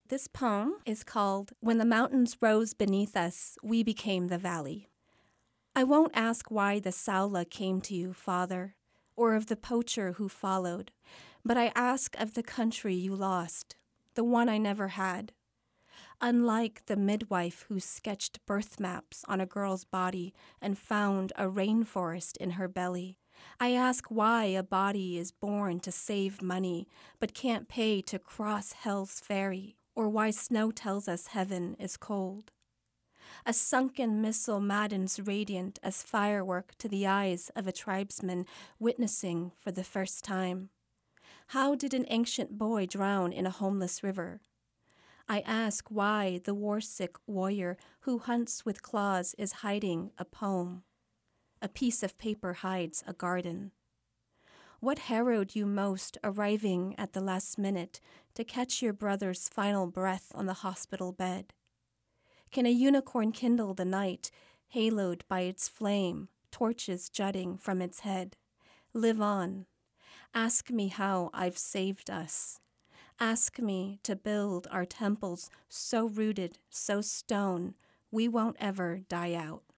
This poem is called When the Mountains Rose Beneath Us, We Became the Valley. I won't ask why the Saula came to you, Father, or of the poacher who followed, but I ask of the country you lost, the one I never had. Unlike the midwife who sketched birth maps on a girl's body and found a rainforest in her belly, I ask why a body is born to save money but can't pay to cross hell's ferry, or why snow tells us heaven is cold. A sunken missile maddens radiant as firework to the eyes of a tribesman witnessing for the first time. How did an ancient boy drown in a homeless river? I ask why the war-sick warrior who hunts with claws is hiding a poem. A piece of paper hides a garden. What harrowed you most arriving at the last minute to catch your brother's final breath on the hospital bed? Can a unicorn kindle the night, haloed by its flame, torches jutting from its head? Live on. Ask me how I've saved us. Ask me to build our temples so rooted, so stone, we won't ever die out.